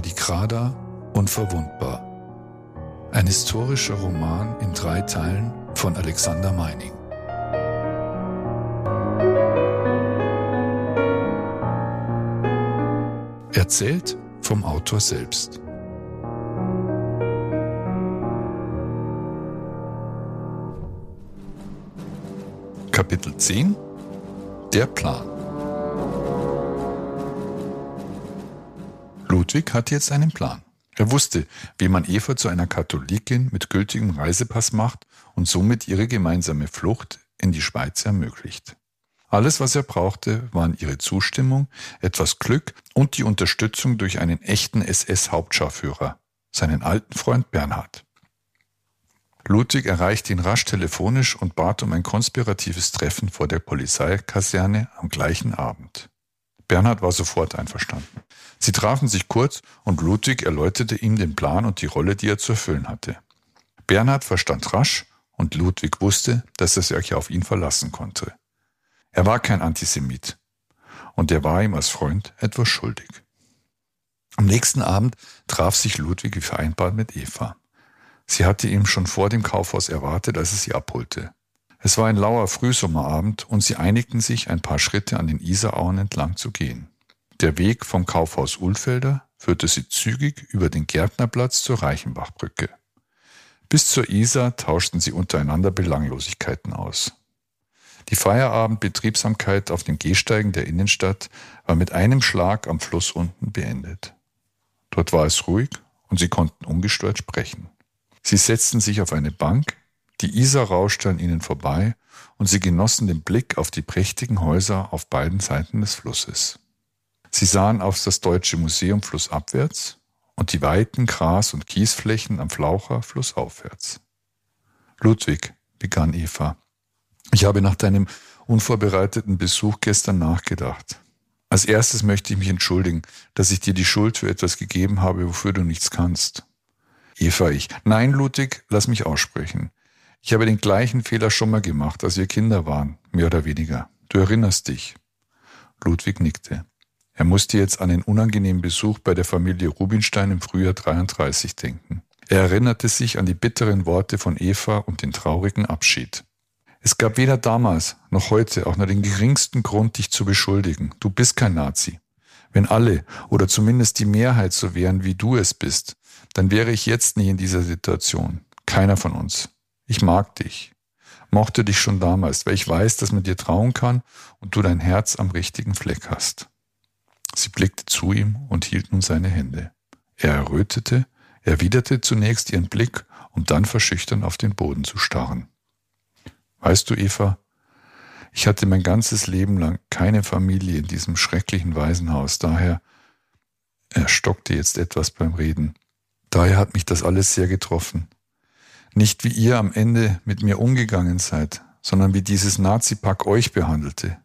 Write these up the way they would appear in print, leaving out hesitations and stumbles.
Adikrada, unverwundbar. Ein historischer Roman in 3 Teilen von Alexander Meining. Erzählt vom Autor selbst. Kapitel 10 – Der Plan. Ludwig hatte jetzt einen Plan. Er wusste, wie man Eva zu einer Katholikin mit gültigem Reisepass macht und somit ihre gemeinsame Flucht in die Schweiz ermöglicht. Alles, was er brauchte, waren ihre Zustimmung, etwas Glück und die Unterstützung durch einen echten SS-Hauptscharführer, seinen alten Freund Bernhard. Ludwig erreichte ihn rasch telefonisch und bat um ein konspiratives Treffen vor der Polizeikaserne am gleichen Abend. Bernhard war sofort einverstanden. Sie trafen sich kurz und Ludwig erläuterte ihm den Plan und die Rolle, die er zu erfüllen hatte. Bernhard verstand rasch und Ludwig wusste, dass er sich auf ihn verlassen konnte. Er war kein Antisemit und er war ihm als Freund etwas schuldig. Am nächsten Abend traf sich Ludwig wie vereinbart mit Eva. Sie hatte ihn schon vor dem Kaufhaus erwartet, als er sie abholte. Es war ein lauer Frühsommerabend und sie einigten sich, ein paar Schritte an den Isarauen entlang zu gehen. Der Weg vom Kaufhaus Ulfelder führte sie zügig über den Gärtnerplatz zur Reichenbachbrücke. Bis zur Isar tauschten sie untereinander Belanglosigkeiten aus. Die Feierabendbetriebsamkeit auf den Gehsteigen der Innenstadt war mit einem Schlag am Fluss unten beendet. Dort war es ruhig und sie konnten ungestört sprechen. Sie setzten sich auf eine Bank, die Isar rauschte an ihnen vorbei und sie genossen den Blick auf die prächtigen Häuser auf beiden Seiten des Flusses. Sie sahen auf das Deutsche Museum flussabwärts und die weiten Gras- und Kiesflächen am Flaucher flussaufwärts. »Ludwig«, begann Eva, »ich habe nach deinem unvorbereiteten Besuch gestern nachgedacht. Als erstes möchte ich mich entschuldigen, dass ich dir die Schuld für etwas gegeben habe, wofür du nichts kannst.« Eva, »Nein, Ludwig, lass mich aussprechen. Ich habe den gleichen Fehler schon mal gemacht, als wir Kinder waren, mehr oder weniger. Du erinnerst dich.« Ludwig nickte. Er musste jetzt an den unangenehmen Besuch bei der Familie Rubinstein im Frühjahr 1933 denken. Er erinnerte sich an die bitteren Worte von Eva und den traurigen Abschied. Es gab weder damals noch heute auch nur den geringsten Grund, dich zu beschuldigen. Du bist kein Nazi. Wenn alle oder zumindest die Mehrheit so wären, wie du es bist, dann wäre ich jetzt nicht in dieser Situation. Keiner von uns. Ich mag dich. Mochte dich schon damals, weil ich weiß, dass man dir trauen kann und du dein Herz am richtigen Fleck hast. Sie blickte zu ihm und hielt nun seine Hände. Er errötete, erwiderte zunächst ihren Blick, um dann verschüchtern auf den Boden zu starren. Weißt du, Eva, ich hatte mein ganzes Leben lang keine Familie in diesem schrecklichen Waisenhaus, daher, er stockte jetzt etwas beim Reden, daher hat mich das alles sehr getroffen. Nicht wie ihr am Ende mit mir umgegangen seid, sondern wie dieses Nazi-Pack euch behandelte.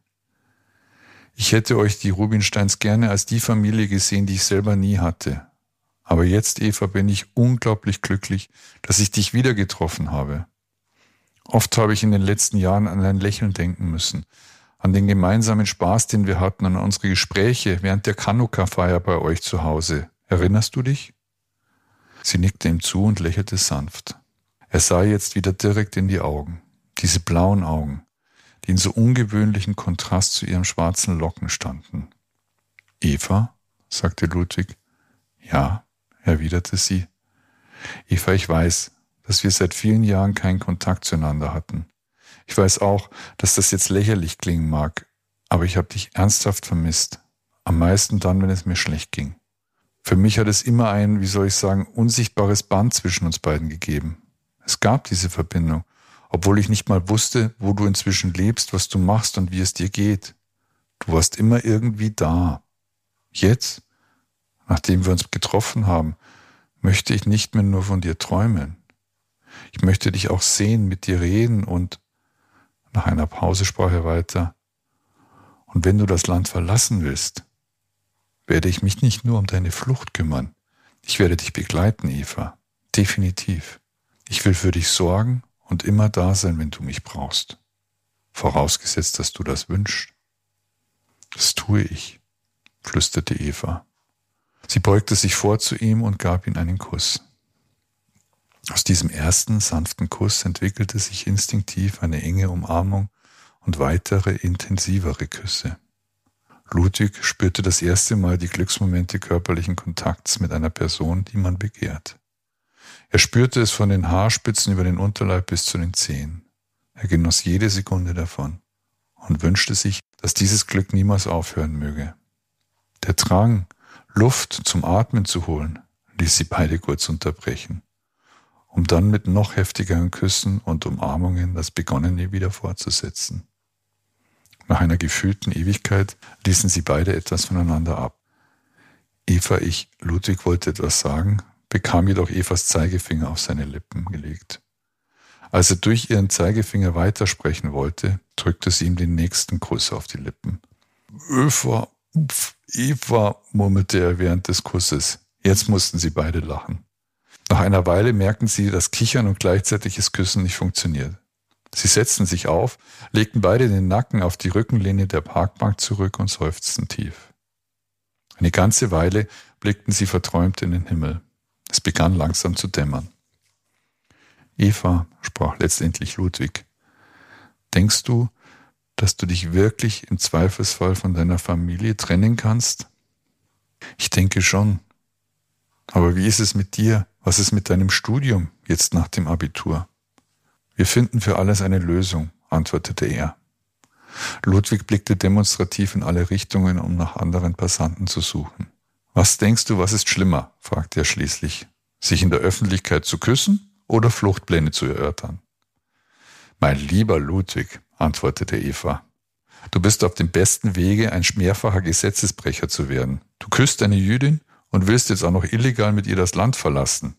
Ich hätte euch, die Rubinsteins, gerne als die Familie gesehen, die ich selber nie hatte. Aber jetzt, Eva, bin ich unglaublich glücklich, dass ich dich wieder getroffen habe. Oft habe ich in den letzten Jahren an dein Lächeln denken müssen, an den gemeinsamen Spaß, den wir hatten, an unsere Gespräche während der Chanukka-Feier bei euch zu Hause. Erinnerst du dich? Sie nickte ihm zu und lächelte sanft. Er sah jetzt wieder direkt in die Augen, diese blauen Augen, die in so ungewöhnlichen Kontrast zu ihren schwarzen Locken standen. »Eva?«, sagte Ludwig. »Ja«, erwiderte sie. »Eva, ich weiß, dass wir seit vielen Jahren keinen Kontakt zueinander hatten. Ich weiß auch, dass das jetzt lächerlich klingen mag, aber ich habe dich ernsthaft vermisst. Am meisten dann, wenn es mir schlecht ging. Für mich hat es immer ein, unsichtbares Band zwischen uns beiden gegeben. Es gab diese Verbindung, obwohl ich nicht mal wusste, wo du inzwischen lebst, was du machst und wie es dir geht. Du warst immer irgendwie da. Jetzt, nachdem wir uns getroffen haben, möchte ich nicht mehr nur von dir träumen. Ich möchte dich auch sehen, mit dir reden und, nach einer Pause sprach er weiter, und wenn du das Land verlassen willst, werde ich mich nicht nur um deine Flucht kümmern. Ich werde dich begleiten, Eva. Definitiv. Ich will für dich sorgen und immer da sein, wenn du mich brauchst. Vorausgesetzt, dass du das wünschst. Das tue ich, flüsterte Eva. Sie beugte sich vor zu ihm und gab ihm einen Kuss. Aus diesem ersten sanften Kuss entwickelte sich instinktiv eine enge Umarmung und weitere, intensivere Küsse. Ludwig spürte das erste Mal die Glücksmomente körperlichen Kontakts mit einer Person, die man begehrt. Er spürte es von den Haarspitzen über den Unterleib bis zu den Zehen. Er genoss jede Sekunde davon und wünschte sich, dass dieses Glück niemals aufhören möge. Der Drang, Luft zum Atmen zu holen, ließ sie beide kurz unterbrechen, um dann mit noch heftigeren Küssen und Umarmungen das Begonnene wieder fortzusetzen. Nach einer gefühlten Ewigkeit ließen sie beide etwas voneinander ab. Ludwig wollte etwas sagen, bekam jedoch Evas Zeigefinger auf seine Lippen gelegt. Als er durch ihren Zeigefinger weitersprechen wollte, drückte sie ihm den nächsten Kuss auf die Lippen. Eva, murmelte er während des Kusses. Jetzt mussten sie beide lachen. Nach einer Weile merkten sie, dass Kichern und gleichzeitiges Küssen nicht funktioniert. Sie setzten sich auf, legten beide den Nacken auf die Rückenlehne der Parkbank zurück und seufzten tief. Eine ganze Weile blickten sie verträumt in den Himmel. Es begann langsam zu dämmern. Eva, sprach letztendlich Ludwig, denkst du, dass du dich wirklich im Zweifelsfall von deiner Familie trennen kannst? Ich denke schon. Aber wie ist es mit dir? Was ist mit deinem Studium jetzt nach dem Abitur? Wir finden für alles eine Lösung, antwortete er. Ludwig blickte demonstrativ in alle Richtungen, um nach anderen Passanten zu suchen. Was denkst du, was ist schlimmer? Fragte er schließlich. Sich in der Öffentlichkeit zu küssen oder Fluchtpläne zu erörtern? Mein lieber Ludwig, antwortete Eva, du bist auf dem besten Wege, ein mehrfacher Gesetzesbrecher zu werden. Du küsst eine Jüdin und willst jetzt auch noch illegal mit ihr das Land verlassen.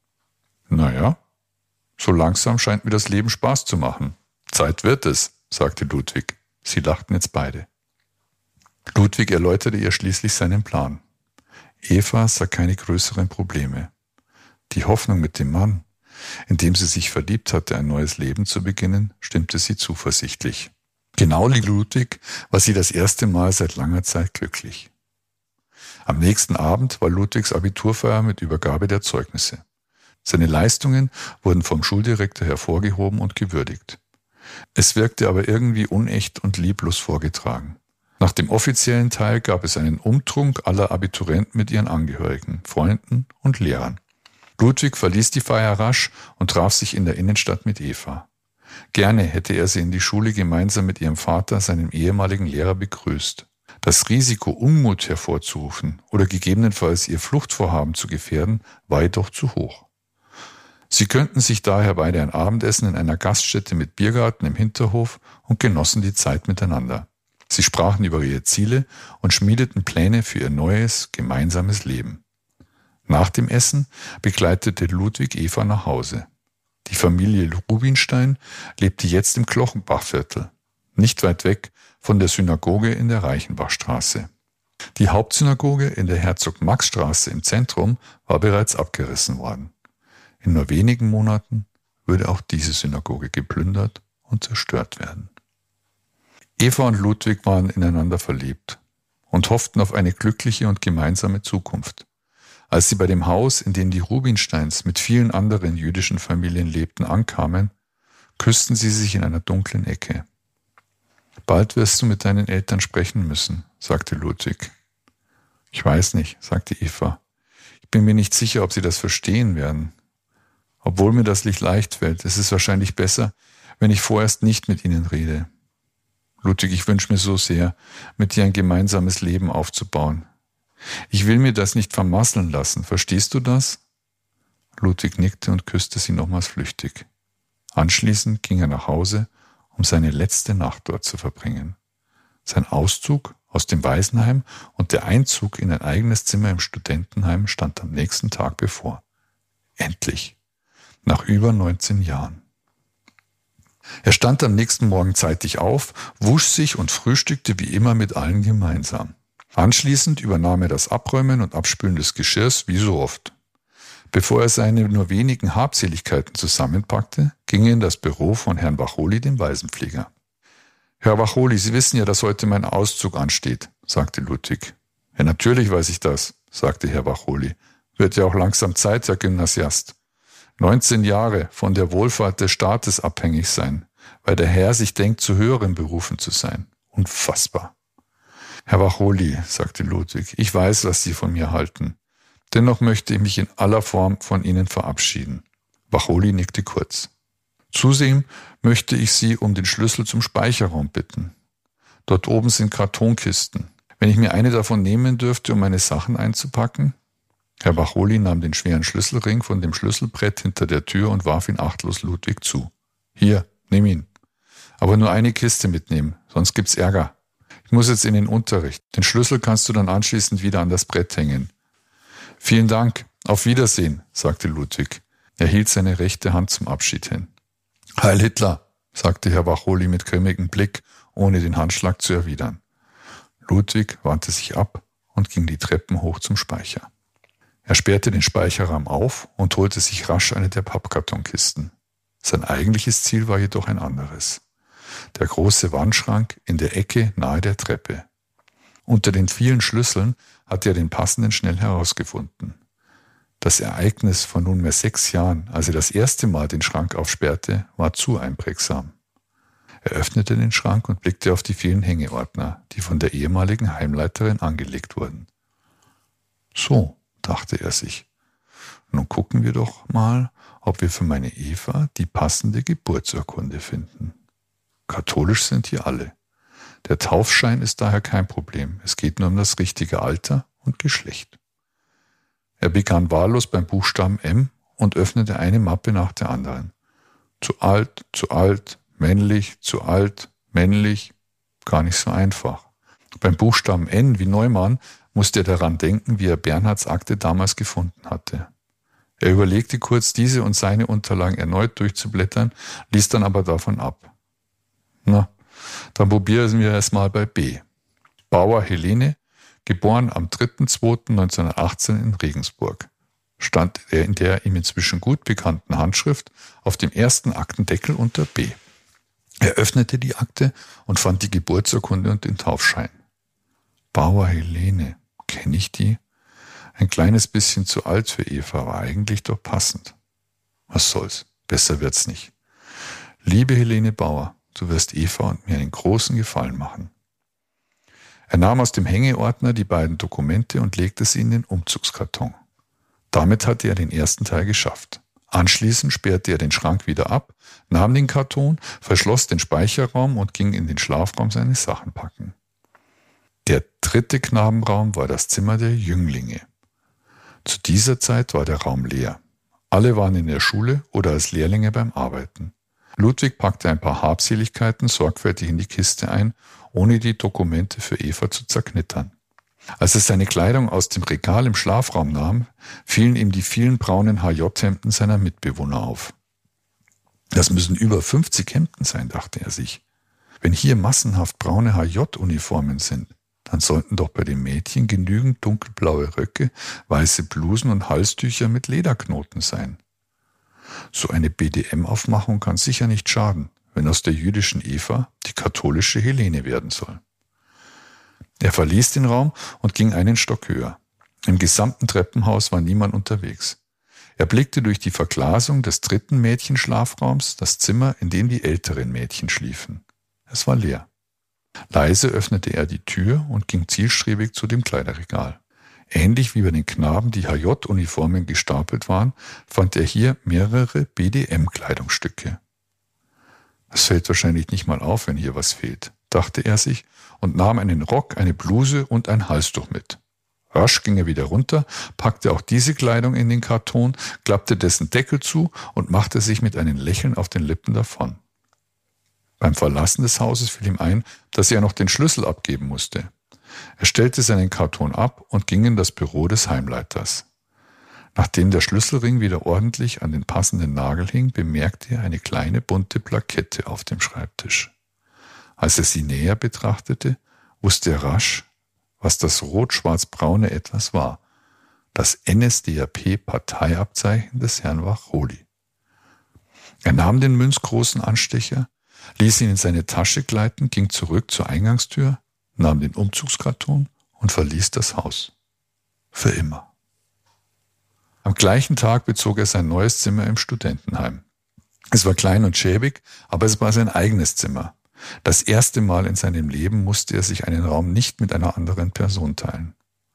Naja, so langsam scheint mir das Leben Spaß zu machen. Zeit wird es, sagte Ludwig. Sie lachten jetzt beide. Ludwig erläuterte ihr schließlich seinen Plan. Eva sah keine größeren Probleme. Die Hoffnung mit dem Mann, in dem sie sich verliebt hatte, ein neues Leben zu beginnen, stimmte sie zuversichtlich. Genau wie Ludwig war sie das erste Mal seit langer Zeit glücklich. Am nächsten Abend war Ludwigs Abiturfeier mit Übergabe der Zeugnisse. Seine Leistungen wurden vom Schuldirektor hervorgehoben und gewürdigt. Es wirkte aber irgendwie unecht und lieblos vorgetragen. Nach dem offiziellen Teil gab es einen Umtrunk aller Abiturienten mit ihren Angehörigen, Freunden und Lehrern. Ludwig verließ die Feier rasch und traf sich in der Innenstadt mit Eva. Gerne hätte er sie in die Schule gemeinsam mit ihrem Vater, seinem ehemaligen Lehrer, begrüßt. Das Risiko, Unmut hervorzurufen oder gegebenenfalls ihr Fluchtvorhaben zu gefährden, war jedoch zu hoch. Sie gönnten sich daher beide ein Abendessen in einer Gaststätte mit Biergarten im Hinterhof und genossen die Zeit miteinander. Sie sprachen über ihre Ziele und schmiedeten Pläne für ihr neues, gemeinsames Leben. Nach dem Essen begleitete Ludwig Eva nach Hause. Die Familie Rubinstein lebte jetzt im Klochenbachviertel, nicht weit weg von der Synagoge in der Reichenbachstraße. Die Hauptsynagoge in der Herzog-Max-Straße im Zentrum war bereits abgerissen worden. In nur wenigen Monaten würde auch diese Synagoge geplündert und zerstört werden. Eva und Ludwig waren ineinander verliebt und hofften auf eine glückliche und gemeinsame Zukunft. Als sie bei dem Haus, in dem die Rubinsteins mit vielen anderen jüdischen Familien lebten, ankamen, küssten sie sich in einer dunklen Ecke. Bald wirst du mit deinen Eltern sprechen müssen, sagte Ludwig. Ich weiß nicht, sagte Eva. Ich bin mir nicht sicher, ob sie das verstehen werden. Obwohl mir das nicht leicht fällt, es ist wahrscheinlich besser, wenn ich vorerst nicht mit ihnen rede. Ludwig, ich wünsche mir so sehr, mit dir ein gemeinsames Leben aufzubauen. Ich will mir das nicht vermasseln lassen, verstehst du das? Ludwig nickte und küsste sie nochmals flüchtig. Anschließend ging er nach Hause, um seine letzte Nacht dort zu verbringen. Sein Auszug aus dem Waisenheim und der Einzug in ein eigenes Zimmer im Studentenheim stand am nächsten Tag bevor. Endlich. Nach über 19 Jahren. Er stand am nächsten Morgen zeitig auf, wusch sich und frühstückte wie immer mit allen gemeinsam. Anschließend übernahm er das Abräumen und Abspülen des Geschirrs wie so oft. Bevor er seine nur wenigen Habseligkeiten zusammenpackte, ging er in das Büro von Herrn Wacholi, dem Waisenpfleger. »Herr Wacholi, Sie wissen ja, dass heute mein Auszug ansteht«, sagte Ludwig. Ja, natürlich weiß ich das, sagte Herr Wacholi. Wird ja auch langsam Zeit, Herr Gymnasiast. 19 Jahre von der Wohlfahrt des Staates abhängig sein, weil der Herr sich denkt, zu höheren Berufen zu sein. Unfassbar. Herr Wacholi, sagte Ludwig, ich weiß, was Sie von mir halten. Dennoch möchte ich mich in aller Form von Ihnen verabschieden. Wacholi nickte kurz. Zusehen möchte ich Sie um den Schlüssel zum Speicherraum bitten. Dort oben sind Kartonkisten. Wenn ich mir eine davon nehmen dürfte, um meine Sachen einzupacken? Herr Wacholi nahm den schweren Schlüsselring von dem Schlüsselbrett hinter der Tür und warf ihn achtlos Ludwig zu. Hier, nimm ihn. Aber nur eine Kiste mitnehmen, sonst gibt's Ärger. Ich muss jetzt in den Unterricht. Den Schlüssel kannst du dann anschließend wieder an das Brett hängen. Vielen Dank. Auf Wiedersehen, sagte Ludwig. Er hielt seine rechte Hand zum Abschied hin. Heil Hitler, sagte Herr Wacholi mit grimmigem Blick, ohne den Handschlag zu erwidern. Ludwig wandte sich ab und ging die Treppen hoch zum Speicher. Er sperrte den Speicherraum auf und holte sich rasch eine der Pappkartonkisten. Sein eigentliches Ziel war jedoch ein anderes. Der große Wandschrank in der Ecke nahe der Treppe. Unter den vielen Schlüsseln hatte er den passenden schnell herausgefunden. Das Ereignis von nunmehr 6 Jahren, als er das erste Mal den Schrank aufsperrte, war zu einprägsam. Er öffnete den Schrank und blickte auf die vielen Hängeordner, die von der ehemaligen Heimleiterin angelegt wurden. So, dachte er sich, nun gucken wir doch mal, ob wir für meine Eva die passende Geburtsurkunde finden. Katholisch sind hier alle. Der Taufschein ist daher kein Problem. Es geht nur um das richtige Alter und Geschlecht. Er begann wahllos beim Buchstaben M und öffnete eine Mappe nach der anderen. Zu alt, männlich, zu alt, männlich. Gar nicht so einfach. Beim Buchstaben N wie Neumann musste er daran denken, wie er Bernhards Akte damals gefunden hatte. Er überlegte kurz, diese und seine Unterlagen erneut durchzublättern, ließ dann aber davon ab. Na, dann probieren wir es mal bei B. Bauer Helene, geboren am 3.2.1918 in Regensburg, stand er in der ihm inzwischen gut bekannten Handschrift auf dem ersten Aktendeckel unter B. Er öffnete die Akte und fand die Geburtsurkunde und den Taufschein. Bauer Helene, kenne ich die? Ein kleines bisschen zu alt für Eva, war eigentlich doch passend. Was soll's, besser wird's nicht. Liebe Helene Bauer, du wirst Eva und mir einen großen Gefallen machen. Er nahm aus dem Hängeordner die beiden Dokumente und legte sie in den Umzugskarton. Damit hatte er den ersten Teil geschafft. Anschließend sperrte er den Schrank wieder ab, nahm den Karton, verschloss den Speicherraum und ging in den Schlafraum seine Sachen packen. Der dritte Knabenraum war das Zimmer der Jünglinge. Zu dieser Zeit war der Raum leer. Alle waren in der Schule oder als Lehrlinge beim Arbeiten. Ludwig packte ein paar Habseligkeiten sorgfältig in die Kiste ein, ohne die Dokumente für Eva zu zerknittern. Als er seine Kleidung aus dem Regal im Schlafraum nahm, fielen ihm die vielen braunen HJ-Hemden seiner Mitbewohner auf. Das müssen über 50 Hemden sein, dachte er sich. Wenn hier massenhaft braune HJ-Uniformen sind, dann sollten doch bei den Mädchen genügend dunkelblaue Röcke, weiße Blusen und Halstücher mit Lederknoten sein. So eine BDM-Aufmachung kann sicher nicht schaden, wenn aus der jüdischen Eva die katholische Helene werden soll. Er verließ den Raum und ging einen Stock höher. Im gesamten Treppenhaus war niemand unterwegs. Er blickte durch die Verglasung des dritten Mädchenschlafraums das Zimmer, in dem die älteren Mädchen schliefen. Es war leer. Leise öffnete er die Tür und ging zielstrebig zu dem Kleiderregal. Ähnlich wie bei den Knaben, die HJ-Uniformen gestapelt waren, fand er hier mehrere BDM-Kleidungsstücke. Es fällt wahrscheinlich nicht mal auf, wenn hier was fehlt, dachte er sich und nahm einen Rock, eine Bluse und ein Halstuch mit. Rasch ging er wieder runter, packte auch diese Kleidung in den Karton, klappte dessen Deckel zu und machte sich mit einem Lächeln auf den Lippen davon. Beim Verlassen des Hauses fiel ihm ein, dass er noch den Schlüssel abgeben musste. Er stellte seinen Karton ab und ging in das Büro des Heimleiters. Nachdem der Schlüsselring wieder ordentlich an den passenden Nagel hing, bemerkte er eine kleine bunte Plakette auf dem Schreibtisch. Als er sie näher betrachtete, wusste er rasch, was das rot-schwarz-braune etwas war. Das NSDAP-Parteiabzeichen des Herrn Wacholi. Er nahm den münzgroßen Anstecher, ließ ihn in seine Tasche gleiten, ging zurück zur Eingangstür, nahm den Umzugskarton und verließ das Haus. Für immer. Am gleichen Tag bezog er sein neues Zimmer im Studentenheim. Es war klein und schäbig, aber es war sein eigenes Zimmer. Das erste Mal in seinem Leben musste er sich einen Raum nicht mit einer anderen Person teilen.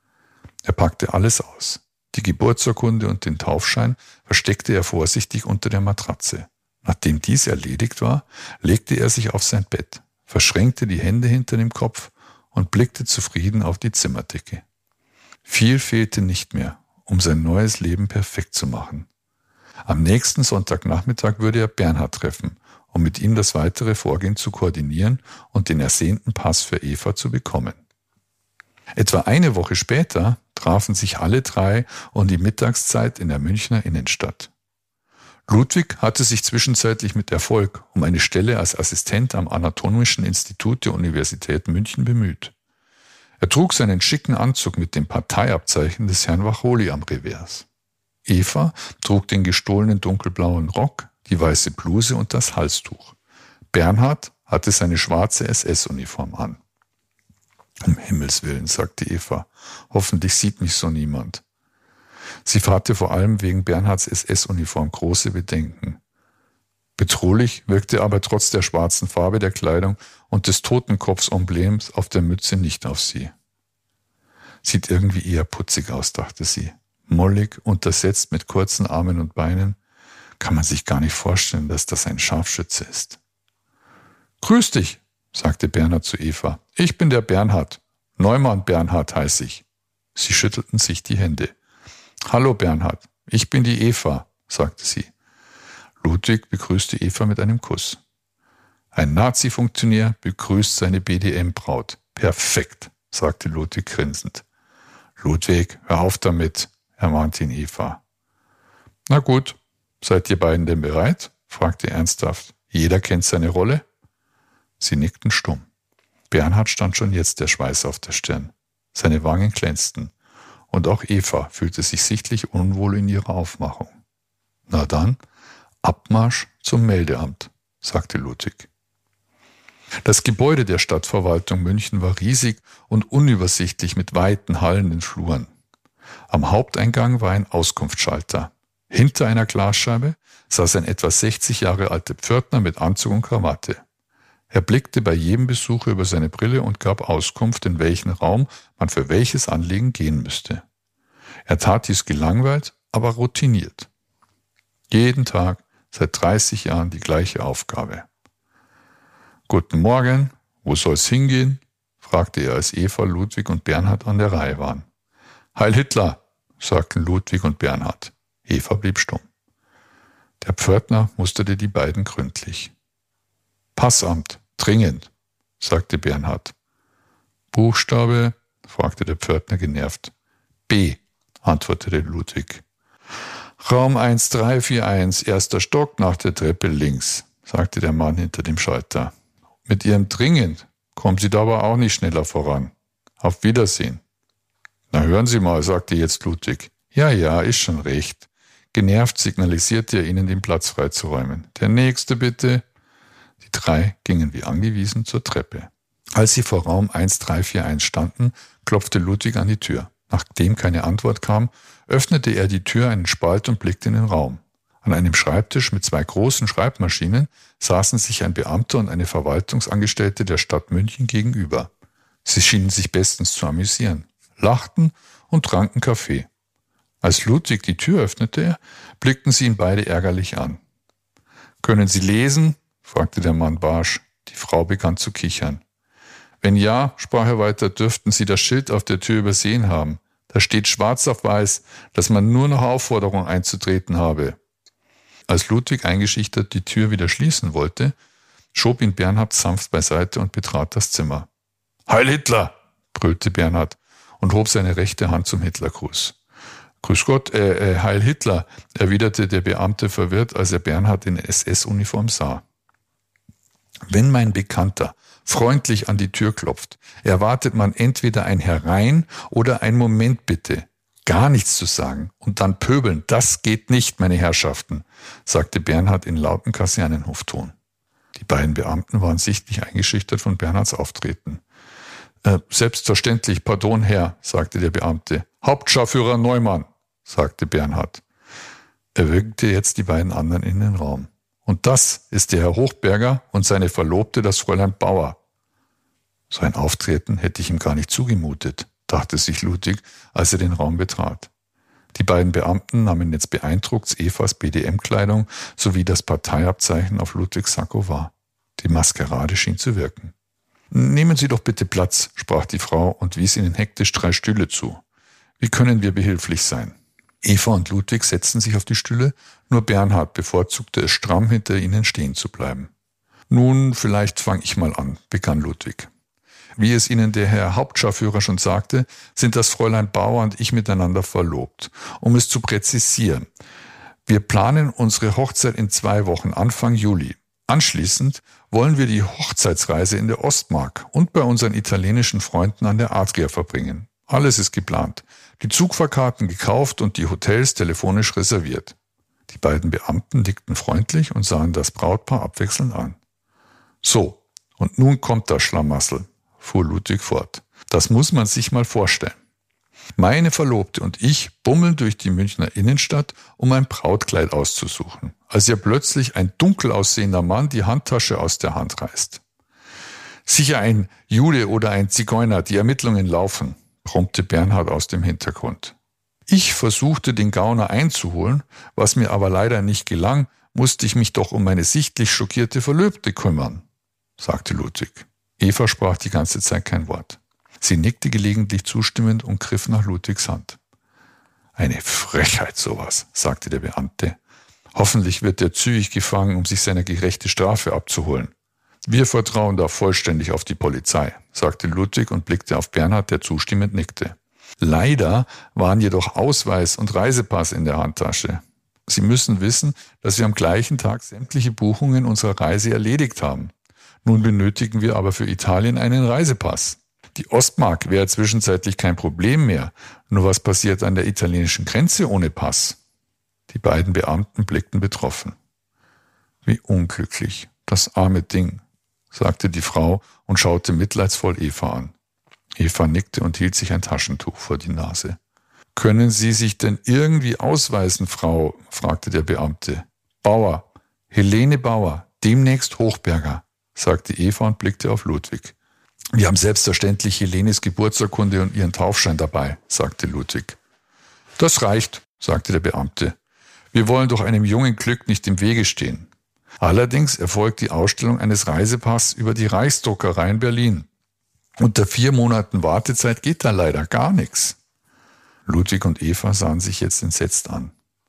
Er packte alles aus. Die Geburtsurkunde und den Taufschein versteckte er vorsichtig unter der Matratze. Nachdem dies erledigt war, legte er sich auf sein Bett, verschränkte die Hände hinter dem Kopf und blickte zufrieden auf die Zimmerdecke. Viel fehlte nicht mehr, um sein neues Leben perfekt zu machen. Am nächsten Sonntagnachmittag würde er Bernhard treffen, um mit ihm das weitere Vorgehen zu koordinieren und den ersehnten Pass für Eva zu bekommen. Etwa eine Woche später trafen sich alle drei um die Mittagszeit in der Münchner Innenstadt. Ludwig hatte sich zwischenzeitlich mit Erfolg um eine Stelle als Assistent am Anatomischen Institut der Universität München bemüht. Er trug seinen schicken Anzug mit dem Parteiabzeichen des Herrn Wacholi am Revers. Eva trug den gestohlenen dunkelblauen Rock, die weiße Bluse und das Halstuch. Bernhard hatte seine schwarze SS-Uniform an. Um Himmels Willen, sagte Eva, hoffentlich sieht mich so niemand. Sie hatte vor allem wegen Bernhards SS-Uniform große Bedenken. Bedrohlich wirkte aber trotz der schwarzen Farbe der Kleidung und des Totenkopfs-Emblems auf der Mütze nicht auf sie. Sieht irgendwie eher putzig aus, dachte sie. Mollig, untersetzt mit kurzen Armen und Beinen. Kann man sich gar nicht vorstellen, dass das ein Scharfschütze ist. »Grüß dich«, sagte Bernhard zu Eva. »Ich bin der Bernhard. Neumann Bernhard heiße ich.« Sie schüttelten sich die Hände. »Hallo Bernhard, ich bin die Eva«, sagte sie. Ludwig begrüßte Eva mit einem Kuss. Ein Nazi-Funktionär begrüßt seine BDM-Braut. »Perfekt«, sagte Ludwig grinsend. »Ludwig, hör auf damit«, ermahnte ihn Eva. »Na gut, seid ihr beiden denn bereit?«, fragte er ernsthaft. »Jeder kennt seine Rolle?« Sie nickten stumm. Bernhard stand schon jetzt der Schweiß auf der Stirn. Seine Wangen glänzten. Und auch Eva fühlte sich sichtlich unwohl in ihrer Aufmachung. »Na dann, Abmarsch zum Meldeamt«, sagte Ludwig. Das Gebäude der Stadtverwaltung München war riesig und unübersichtlich mit weiten, hallenden Fluren. Am Haupteingang war ein Auskunftsschalter. Hinter einer Glasscheibe saß ein etwa 60 Jahre alter Pförtner mit Anzug und Krawatte. Er blickte bei jedem Besucher über seine Brille und gab Auskunft, in welchen Raum man für welches Anliegen gehen müsste. Er tat dies gelangweilt, aber routiniert. Jeden Tag, seit 30 Jahren die gleiche Aufgabe. »Guten Morgen, wo soll's hingehen?«, fragte er, als Eva, Ludwig und Bernhard an der Reihe waren. »Heil Hitler«, sagten Ludwig und Bernhard. Eva blieb stumm. Der Pförtner musterte die beiden gründlich. »Passamt, dringend«, sagte Bernhard. »Buchstabe?«, fragte der Pförtner genervt. »B«, antwortete Ludwig. »Raum 1341, erster Stock nach der Treppe links«, sagte der Mann hinter dem Schalter. »Mit Ihrem dringend kommen Sie da aber auch nicht schneller voran. Auf Wiedersehen.« »Na hören Sie mal«, sagte jetzt Ludwig. Ja, ist schon recht.« Genervt signalisierte er ihnen, den Platz freizuräumen. »Der Nächste bitte.« Die drei gingen wie angewiesen zur Treppe. Als sie vor Raum 1341 standen, klopfte Ludwig an die Tür. Nachdem keine Antwort kam, öffnete er die Tür einen Spalt und blickte in den Raum. An einem Schreibtisch mit 2 großen Schreibmaschinen saßen sich ein Beamter und eine Verwaltungsangestellte der Stadt München gegenüber. Sie schienen sich bestens zu amüsieren, lachten und tranken Kaffee. Als Ludwig die Tür öffnete, blickten sie ihn beide ärgerlich an. »Können Sie lesen?«, fragte der Mann barsch. Die Frau begann zu kichern. »Wenn ja«, sprach er weiter, »dürften Sie das Schild auf der Tür übersehen haben. Da steht schwarz auf weiß, dass man nur noch Aufforderung einzutreten habe.« Als Ludwig eingeschüchtert die Tür wieder schließen wollte, schob ihn Bernhard sanft beiseite und betrat das Zimmer. »Heil Hitler«, brüllte Bernhard und hob seine rechte Hand zum Hitlergruß. »Grüß Gott, Heil Hitler«, erwiderte der Beamte verwirrt, als er Bernhard in SS-Uniform sah. Wenn mein Bekannter freundlich an die Tür klopft, erwartet man entweder ein Herein oder ein Moment bitte. Gar nichts zu sagen und dann pöbeln, das geht nicht, meine Herrschaften, sagte Bernhard in lautem Kasernenhofton. Die beiden Beamten waren sichtlich eingeschüchtert von Bernhards Auftreten. Selbstverständlich, pardon, Herr, sagte der Beamte. Hauptscharführer Neumann, sagte Bernhard. Er winkte jetzt die beiden anderen in den Raum. Und das ist der Herr Hochberger und seine Verlobte, das Fräulein Bauer. So ein Auftreten hätte ich ihm gar nicht zugemutet, dachte sich Ludwig, als er den Raum betrat. Die beiden Beamten nahmen jetzt beeindruckt Evas BDM-Kleidung sowie das Parteiabzeichen auf Ludwigs Sakko wahr. Die Maskerade schien zu wirken. »Nehmen Sie doch bitte Platz«, sprach die Frau und wies ihnen hektisch 3 Stühle zu. »Wie können wir behilflich sein?« Eva und Ludwig setzten sich auf die Stühle, nur Bernhard bevorzugte es stramm, hinter ihnen stehen zu bleiben. »Nun, vielleicht fange ich mal an«, begann Ludwig. »Wie es Ihnen der Herr Hauptscharführer schon sagte, sind das Fräulein Bauer und ich miteinander verlobt. Um es zu präzisieren, wir planen unsere Hochzeit in 2 Wochen, Anfang Juli. Anschließend wollen wir die Hochzeitsreise in der Ostmark und bei unseren italienischen Freunden an der Adria verbringen. Alles ist geplant. Die Zugfahrkarten gekauft und die Hotels telefonisch reserviert.« Die beiden Beamten nickten freundlich und sahen das Brautpaar abwechselnd an. »So, und nun kommt das Schlamassel«, fuhr Ludwig fort. »Das muss man sich mal vorstellen. Meine Verlobte und ich bummeln durch die Münchner Innenstadt, um ein Brautkleid auszusuchen, als ihr plötzlich ein dunkel aussehender Mann die Handtasche aus der Hand reißt. »Sicher ein Jude oder ein Zigeuner, die Ermittlungen laufen«, brummte Bernhard aus dem Hintergrund. »Ich versuchte, den Gauner einzuholen, was mir aber leider nicht gelang, musste ich mich doch um meine sichtlich schockierte Verlobte kümmern«, sagte Ludwig. Eva sprach die ganze Zeit kein Wort. Sie nickte gelegentlich zustimmend und griff nach Ludwigs Hand. »Eine Frechheit sowas«, sagte der Beamte. »Hoffentlich wird er zügig gefangen, um sich seine gerechte Strafe abzuholen. Wir vertrauen da vollständig auf die Polizei«, sagte Ludwig und blickte auf Bernhard, der zustimmend nickte. Leider waren jedoch Ausweis und Reisepass in der Handtasche. Sie müssen wissen, dass wir am gleichen Tag sämtliche Buchungen unserer Reise erledigt haben. Nun benötigen wir aber für Italien einen Reisepass. Die Ostmark wäre zwischenzeitlich kein Problem mehr. Nur was passiert an der italienischen Grenze ohne Pass?« Die beiden Beamten blickten betroffen. »Wie unglücklich, das arme Ding«, sagte die Frau und schaute mitleidsvoll Eva an. Eva nickte und hielt sich ein Taschentuch vor die Nase. »Können Sie sich denn irgendwie ausweisen, Frau?«, fragte der Beamte. »Bauer, Helene Bauer, demnächst Hochberger«, sagte Eva und blickte auf Ludwig. »Wir haben selbstverständlich Helenes Geburtsurkunde und ihren Taufschein dabei«, sagte Ludwig. »Das reicht«, sagte der Beamte. »Wir wollen doch einem jungen Glück nicht im Wege stehen. Allerdings erfolgt die Ausstellung eines Reisepass über die Reichsdruckerei in Berlin. Unter 4 Monaten Wartezeit geht da leider gar nichts.« Ludwig und Eva sahen sich jetzt entsetzt an.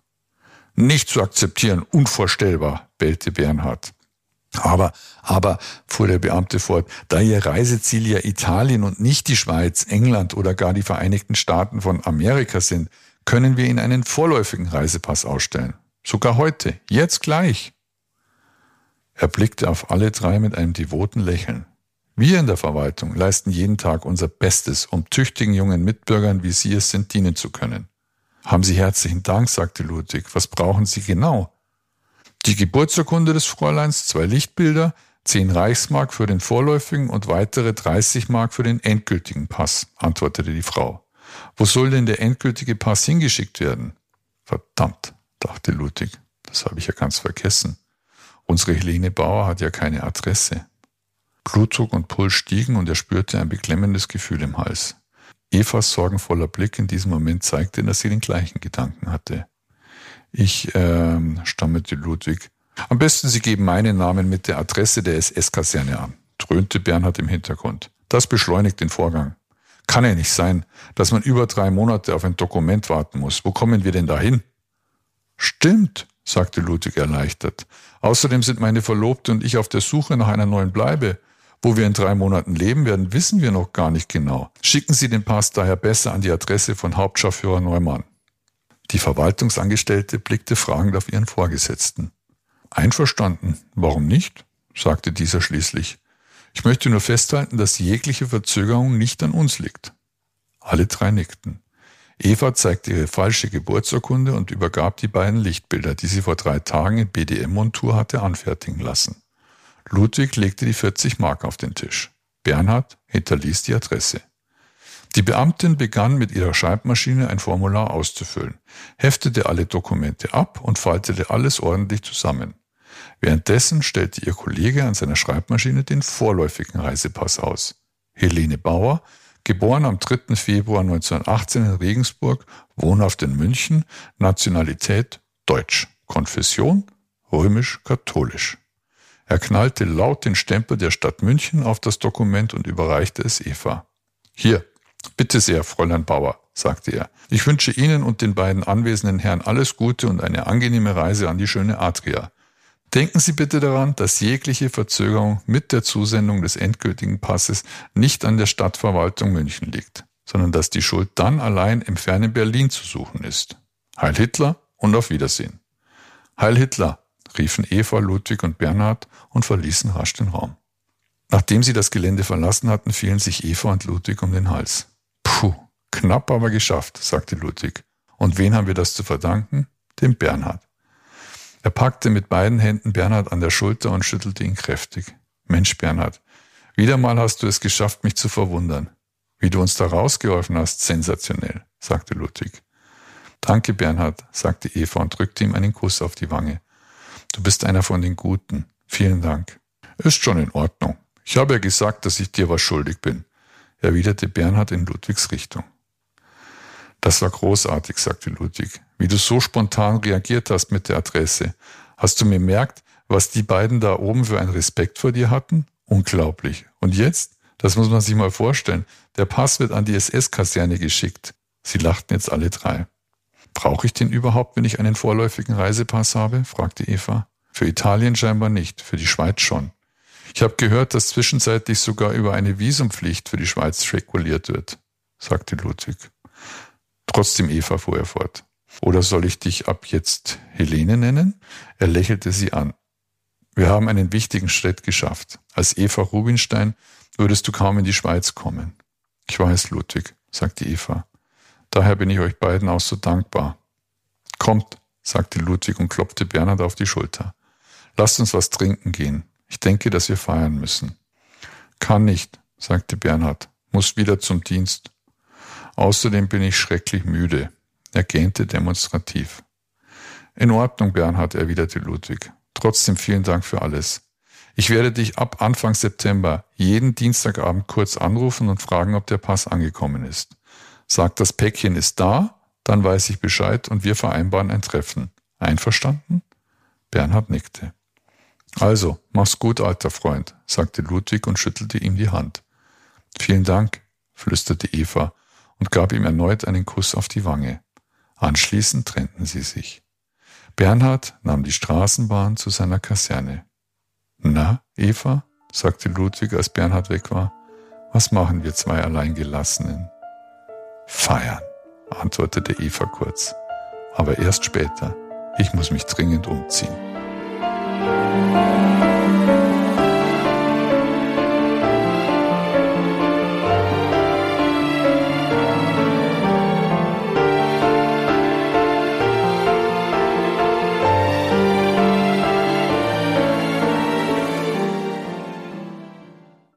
»Nicht zu akzeptieren, unvorstellbar«, bellte Bernhard. Aber, fuhr der Beamte fort, da Ihr Reiseziel ja Italien und nicht die Schweiz, England oder gar die Vereinigten Staaten von Amerika sind, können wir Ihnen einen vorläufigen Reisepass ausstellen. Sogar heute, jetzt gleich.« Er blickte auf alle 3 mit einem devoten Lächeln. »Wir in der Verwaltung leisten jeden Tag unser Bestes, um tüchtigen jungen Mitbürgern, wie Sie es sind, dienen zu können.« »Haben Sie herzlichen Dank«, sagte Ludwig. »Was brauchen Sie genau?« »Die Geburtsurkunde des Fräuleins, 2 Lichtbilder, 10 Reichsmark für den vorläufigen und weitere 30 Mark für den endgültigen Pass«, antwortete die Frau. »Wo soll denn der endgültige Pass hingeschickt werden?« »Verdammt«, dachte Ludwig, »das habe ich ja ganz vergessen. Unsere Helene Bauer hat ja keine Adresse.« Blutdruck und Puls stiegen und er spürte ein beklemmendes Gefühl im Hals. Evas sorgenvoller Blick in diesem Moment zeigte, dass sie den gleichen Gedanken hatte. »Ich«, stammelte Ludwig. »Am besten Sie geben meinen Namen mit der Adresse der SS-Kaserne an«, dröhnte Bernhard im Hintergrund. »Das beschleunigt den Vorgang. Kann ja nicht sein, dass man über 3 Monate auf ein Dokument warten muss. Wo kommen wir denn da hin?« »Stimmt«, sagte Ludwig erleichtert. »Außerdem sind meine Verlobte und ich auf der Suche nach einer neuen Bleibe. Wo wir in 3 Monaten leben werden, wissen wir noch gar nicht genau. Schicken Sie den Pass daher besser an die Adresse von Hauptscharführer Neumann.« Die Verwaltungsangestellte blickte fragend auf ihren Vorgesetzten. »Einverstanden, warum nicht?«, sagte dieser schließlich. »Ich möchte nur festhalten, dass jegliche Verzögerung nicht an uns liegt.« Alle 3 nickten. Eva zeigte ihre falsche Geburtsurkunde und übergab die beiden Lichtbilder, die sie vor 3 Tagen in BDM-Montur hatte anfertigen lassen. Ludwig legte die 40 Mark auf den Tisch. Bernhard hinterließ die Adresse. Die Beamtin begann mit ihrer Schreibmaschine ein Formular auszufüllen, heftete alle Dokumente ab und faltete alles ordentlich zusammen. Währenddessen stellte ihr Kollege an seiner Schreibmaschine den vorläufigen Reisepass aus. Helene Bauer, geboren am 3. Februar 1918 in Regensburg, wohnhaft in München, Nationalität Deutsch, Konfession römisch-katholisch. Er knallte laut den Stempel der Stadt München auf das Dokument und überreichte es Eva. »Hier, bitte sehr, Fräulein Bauer«, sagte er. »Ich wünsche Ihnen und den beiden anwesenden Herren alles Gute und eine angenehme Reise an die schöne Adria. Denken Sie bitte daran, dass jegliche Verzögerung mit der Zusendung des endgültigen Passes nicht an der Stadtverwaltung München liegt, sondern dass die Schuld dann allein im fernen Berlin zu suchen ist. Heil Hitler und auf Wiedersehen.« »Heil Hitler«, riefen Eva, Ludwig und Bernhard und verließen rasch den Raum. Nachdem sie das Gelände verlassen hatten, fielen sich Eva und Ludwig um den Hals. »Puh, knapp aber geschafft«, sagte Ludwig. »Und wen haben wir das zu verdanken? Dem Bernhard.« Er packte mit beiden Händen Bernhard an der Schulter und schüttelte ihn kräftig. »Mensch, Bernhard, wieder mal hast du es geschafft, mich zu verwundern. Wie du uns da rausgeholfen hast, sensationell«, sagte Ludwig. »Danke, Bernhard«, sagte Eva und drückte ihm einen Kuss auf die Wange. »Du bist einer von den Guten. Vielen Dank.« »Ist schon in Ordnung. Ich habe ja gesagt, dass ich dir was schuldig bin«, erwiderte Bernhard in Ludwigs Richtung. »Das war großartig«, sagte Ludwig. »Wie du so spontan reagiert hast mit der Adresse. Hast du bemerkt, was die beiden da oben für einen Respekt vor dir hatten? Unglaublich. Und jetzt? Das muss man sich mal vorstellen. Der Pass wird an die SS-Kaserne geschickt.« Sie lachten jetzt alle drei. »Brauche ich den überhaupt, wenn ich einen vorläufigen Reisepass habe?« fragte Eva. »Für Italien scheinbar nicht, für die Schweiz schon. Ich habe gehört, dass zwischenzeitlich sogar über eine Visumpflicht für die Schweiz spekuliert wird«, sagte Ludwig. »Trotzdem, Eva«, fuhr er fort. »Oder soll ich dich ab jetzt Helene nennen?« Er lächelte sie an. »Wir haben einen wichtigen Schritt geschafft. Als Eva Rubinstein würdest du kaum in die Schweiz kommen.« »Ich weiß, Ludwig«, sagte Eva. »Daher bin ich euch beiden auch so dankbar.« »Kommt«, sagte Ludwig und klopfte Bernhard auf die Schulter. »Lasst uns was trinken gehen. Ich denke, dass wir feiern müssen.« »Kann nicht«, sagte Bernhard. »Muss wieder zum Dienst. Außerdem bin ich schrecklich müde.« Er gähnte demonstrativ. »In Ordnung, Bernhard«, erwiderte Ludwig. »Trotzdem vielen Dank für alles. Ich werde dich ab Anfang September jeden Dienstagabend kurz anrufen und fragen, ob der Pass angekommen ist. Sag, das Päckchen ist da, dann weiß ich Bescheid und wir vereinbaren ein Treffen. Einverstanden?« Bernhard nickte. »Also, mach's gut, alter Freund«, sagte Ludwig und schüttelte ihm die Hand. »Vielen Dank«, flüsterte Eva und gab ihm erneut einen Kuss auf die Wange. Anschließend trennten sie sich. Bernhard nahm die Straßenbahn zu seiner Kaserne. »Na, Eva«, sagte Ludwig, als Bernhard weg war, »was machen wir zwei Alleingelassenen?« »Feiern«, antwortete Eva kurz. »Aber erst später. Ich muss mich dringend umziehen.«